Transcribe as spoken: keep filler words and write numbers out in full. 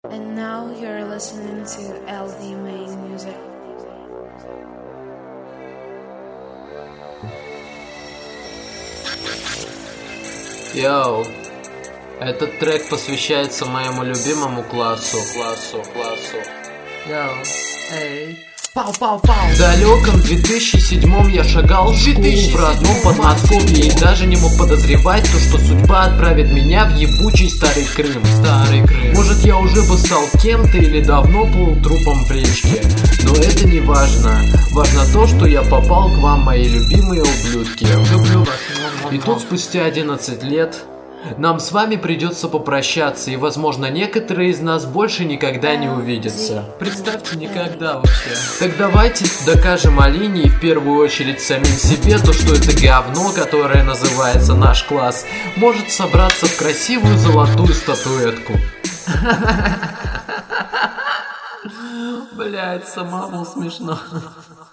And now you're listening to L D Main Music. Йоу, этот трек посвящается моему любимому классу, классу, классу. Йоу, эй. Пау-пау-пау. В далеком две тысячи седьмом я шагал в школу в родном Подмосковье и даже не мог подозревать то, что судьба отправит меня в ебучий старый Крым. Старый Крым. Может, я уже бы стал кем-то или давно плыл трупом в речке, но это не важно. Важно то, что я попал к вам, мои любимые ублюдки. Люблю вас. И тут спустя одиннадцать лет нам с вами придется попрощаться, и, возможно, некоторые из нас больше никогда не увидятся. Представьте, никогда вообще. Так давайте докажем Алине и в первую очередь самим себе то, что это говно, которое называется наш класс, может собраться в красивую золотую статуэтку. Блять, самому смешно.